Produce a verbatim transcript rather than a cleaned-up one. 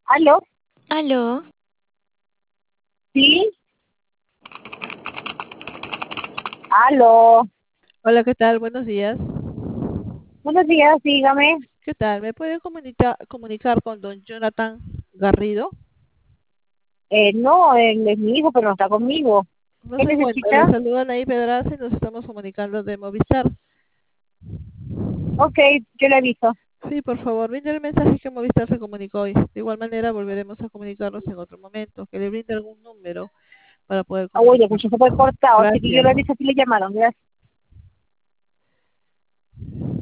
¿Aló? Aló, ¿Sí? ¿Aló? Hola, ¿qué tal? Buenos días. Buenos días, dígame. ¿Qué tal? ¿Me puede comunica- comunicar con don Jonathan Garrido? Eh, no, él es mi hijo, pero no está conmigo. No ¿Qué se encuentra. Le necesita? saluda Naí Pedraza y nos estamos comunicando de Movistar. Ok, yo le aviso. Sí, por favor, brinde el mensaje que Movistar se comunicó hoy. De igual manera, volveremos a comunicarnos en otro momento. Que le brinde algún número para poder Ah, oye, escuché, comunicarnos. se fue cortado, así que yo Gracias. le aviso si le llamaron. Gracias.